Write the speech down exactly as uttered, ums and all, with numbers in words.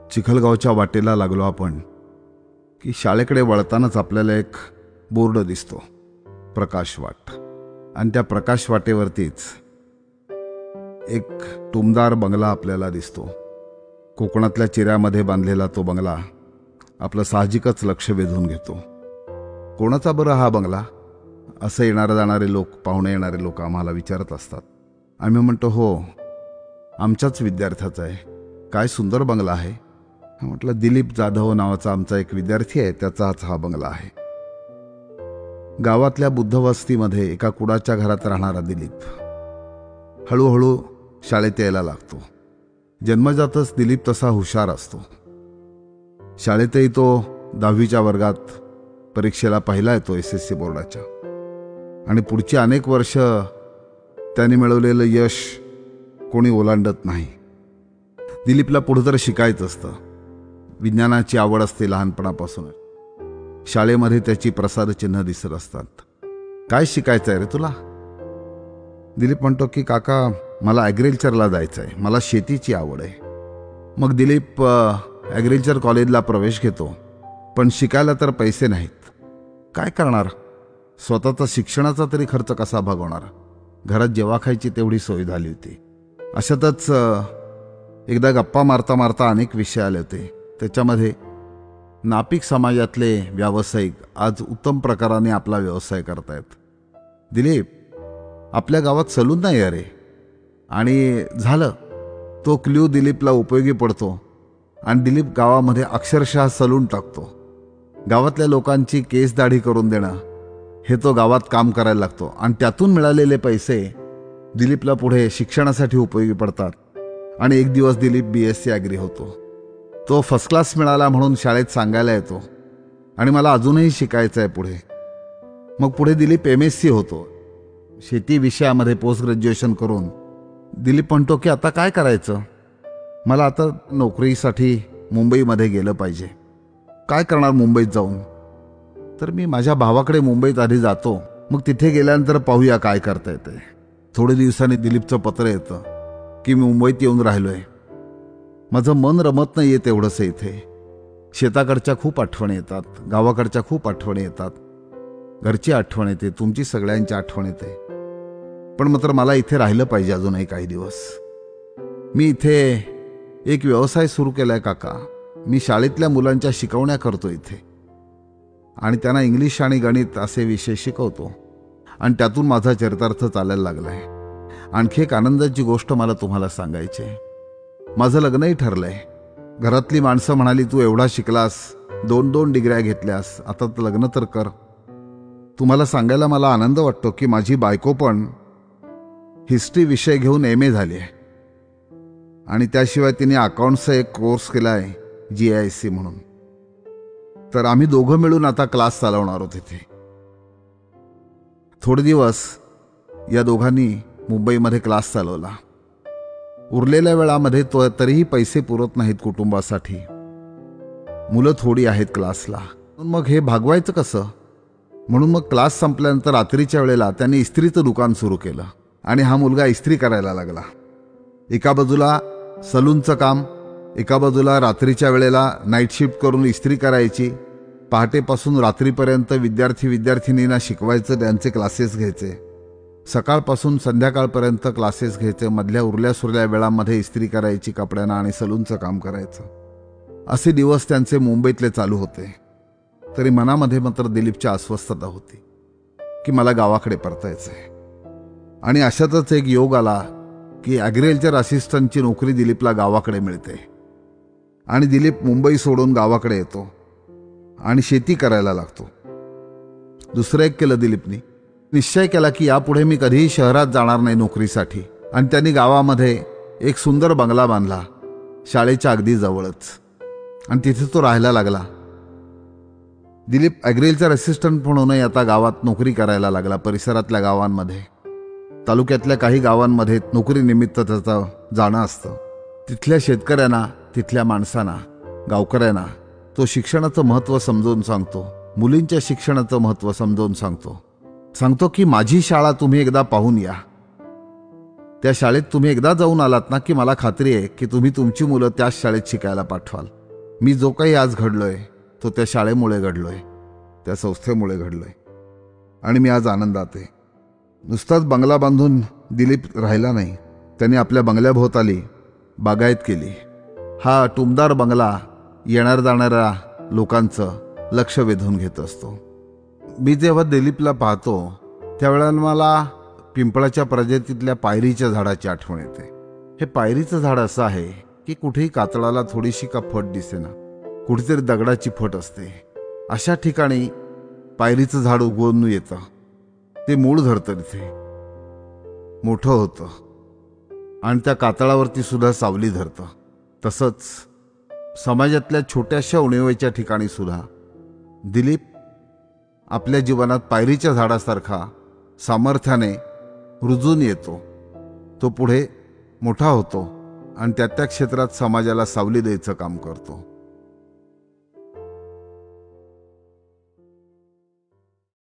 चिखलगावच्या वाटेला लागलो आपण की शाळेकडे वळतानाच आपल्याला एक बोर्ड दिसतो, प्रकाश वाट. आणि त्या प्रकाश वाटेवरतीच एक टुमदार बंगला आपल्याला दिसतो. कोकणातल्या चिऱ्यामध्ये बांधलेला तो बंगला आपलं साहजिकच लक्ष वेधून घेतो. कोणाचा बरं हा बंगला, असं येणारे जाणारे लोक, पाहुणे येणारे लोक आम्हाला विचारत असतात. आम्ही म्हणतो हो, आमच्याच विद्यार्थ्याचा आहे. काय सुंदर बंगला आहे. म्हटलं दिलीप जाधव नावाचा आमचा एक विद्यार्थी आहे, त्याचाच हा बंगला आहे. गावातल्या बुद्धवस्तीमध्ये एका कुडाच्या घरात राहणारा दिलीप हळूहळू शाळेत यायला लागतो. जन्मजातच दिलीप तसा हुशार असतो. शाळेतही तो दहावीच्या वर्गात परीक्षेला पहिला येतो एस एस सी बोर्डाच्या. आणि पुढची अनेक वर्ष त्याने मिळवलेलं यश कोणी ओलांडत नाही. दिलीपला पुढं तर शिकायचं असतं. विज्ञानाची आवड असते लहानपणापासूनच. शाळेमध्ये त्याची प्रसाद चिन्ह दिसत असतात. काय शिकायचं आहे रे तुला? दिलीप म्हणतो की काका, मला ॲग्रिकल्चरला जायचं आहे, मला शेतीची आवड आहे. मग दिलीप ॲग्रिकल्चर कॉलेजला प्रवेश घेतो, पण शिकायला तर पैसे नाहीत. काय करणार? स्वतःचा शिक्षणाचा तरी खर्च कसा भागवणार? घरात जेव्हा खायची तेवढी सोय झाली होती. अशातच एकदा गप्पा मारता मारता अनेक विषय आले होते. त्याच्यामध्ये नापिक समाजातले व्यावसायिक आज उत्तम प्रकाराने आपला व्यवसाय करतायत. दिलीप, आपल्या गावात सलून नाही अरे. आणि झालं, तो क्ल्यू दिलीपला उपयोगी पडतो आणि दिलीप गावामध्ये अक्षरशः सलून टाकतो. गावातल्या लोकांची केस दाढी करून देणं हे तो गावात काम करायला लागतो. आणि त्यातून मिळालेले पैसे दिलीपला पुढे शिक्षणासाठी उपयोगी पडतात. आणि एक दिवस Dilip B S C agri होतो. तो फर्स्ट क्लास मिळाला म्हणून शाळेत सांगायला येतो आणि मला अजूनही शिकायचं आहे पुढे. मग पुढे दिलीप एम एस सी होतो. शेती विषयामध्ये पोस्ट ग्रॅज्युएशन करून दिलीप म्हणतो की आता काय करायचं? मला आता नोकरीसाठी मुंबईमध्ये गेलं पाहिजे. काय करणार मुंबईत जाऊन? तर मी माझ्या भावाकडे मुंबईत आधी जातो, मग तिथे गेल्यानंतर पाहूया काय करता येते. थोडे दिवसांनी दिलीपचं पत्र येतं की मी मुंबईत येऊन राहिलोय. माझं मन रमत नाही आहे तेवढंसं इथे. शेताकडच्या खूप आठवणी येतात, गावाकडच्या खूप आठवणी येतात, घरची आठवण येते, तुमची सगळ्यांची आठवण येते. पण मात्र मला इथे राहिलं पाहिजे अजूनही काही दिवस. मी इथे एक व्यवसाय सुरू केलाय काका. मी शाळेतल्या मुलांच्या शिकवण्या करतो इथे आणि त्यांना इंग्लिश आणि गणित असे विषय शिकवतो. आणि त्यातून माझा चरितार्थ चालायला लागलाय. आणखी एक आनंदाची गोष्ट मला तुम्हाला सांगायची आहे. माझं लग्नही ठरलंय. घरातली माणसं म्हणाली, तू एवढा शिकलास, दोन दोन डिग्र्या घेतल्यास, आता तर लग्न तर कर. तुम्हाला सांगायला मला आनंद वाटतो की माझी बायको पण हिस्ट्री विषय घेऊन एम ए झाली आहे. आणि त्याशिवाय तिने अकाउंटचा एक कोर्स केला आहे, जी आय सी म्हणून. तर आम्ही दोघं मिळून आता क्लास चालवणार आहोत इथे. थोडे दिवस या दोघांनी मुंबईमध्ये क्लास चालवला. उरलेल्या वेळामध्ये तो तरीही पैसे पुरत नाहीत कुटुंबासाठी. मुलं थोडी आहेत क्लासला, मग हे भागवायचं कसं? म्हणून मग क्लास संपल्यानंतर रात्रीच्या वेळेला त्यांनी इस्त्रीचं दुकान सुरू केलं आणि हा मुलगा इस्त्री करायला लागला. एका बाजूला सलूनचं काम, एका बाजूला रात्रीच्या वेळेला नाईट शिफ्ट करून इस्त्री करायची. पहाटेपासून रात्रीपर्यंत विद्यार्थी विद्यार्थिनींना शिकवायचं, त्यांचे क्लासेस घ्यायचे. सकाळपासून संध्याकाळपर्यंत क्लासेस घ्यायचे. मधल्या उरल्या सुरल्या वेळामध्ये इस्त्री करायची कपड्यांना आणि सलूनचं काम करायचं. असे दिवस त्यांचे मुंबईतले चालू होते. तरी मनामध्ये मात्र दिलीपची अस्वस्थता होती की मला गावाकडे परतायचं आहे. आणि अशातच एक योग आला की ॲग्रिकल्चर असिस्टंटची नोकरी दिलीपला गावाकडे मिळते. आणि दिलीप मुंबई सोडून गावाकडे येतो आणि शेती करायला लागतो. दुसरं एक केलं दिलीपनी. निश्चय केला की यापुढे मी कधीही शहरात जाणार नाही नोकरीसाठी. आणि त्यांनी गावामध्ये एक सुंदर बंगला बांधला, शाळेच्या अगदी जवळच. आणि तिथे तो राहायला लागला. दिलीप ॲग्रिकल्चर असिस्टंट म्हणूनही आता गावात नोकरी करायला लागला. परिसरातल्या गावांमध्ये, तालुक्यातल्या काही गावांमध्ये नोकरीनिमित्त त्याचं जाणं असतं. तिथल्या शेतकऱ्यांना, तिथल्या माणसांना, गावकऱ्यांना तो शिक्षणाचं महत्त्व समजावून सांगतो. मुलींच्या शिक्षणाचं महत्त्व समजावून सांगतो. सांगतो की माझी शाळा तुम्ही एकदा पाहून या. त्या शाळेत तुम्ही एकदा जाऊन आलात ना की मला खात्री आहे की तुम्ही तुमची मुलं त्याच शाळेत शिकायला पाठवाल. मी जो काही आज घडलोय तो त्या शाळेमुळे घडलोय, त्या संस्थेमुळे घडलोय आणि मी आज आनंदात आहे. नुसताच बंगला बांधून दिलीप राहिला नाही, त्याने आपल्या बंगल्याभोवताली बागायत केली. हा टुमदार बंगला येणार जाणाऱ्या लोकांचं लक्ष वेधून घेत असतो. मी जेव्हा दिलीपला पाहतो त्यावेळेला मला पिंपळाच्या प्रजातीतल्या पायरीच्या झाडाची आठवण येते. हे पायरीचं झाड असं आहे की कुठेही कातळाला थोडीशी का फट दिसेना, कुठेतरी दगडाची फट असते. अशा ठिकाणी पायरीचं झाड उगवून येतं, ते मूळ धरतं, तिथे मोठं होतं आणि त्या कातळावरती सुद्धा सावली धरतं. तसंच समाजातल्या छोट्याशा उणिवेच्या ठिकाणी सुद्धा दिलीप आपल्या जीवनात पायरीच्या झाडासारखा सामर्थ्याने रुजून येतो. तो पुढे मोठा होतो आणि त्या त्या क्षेत्रात समाजाला सावली द्यायचं काम करतो.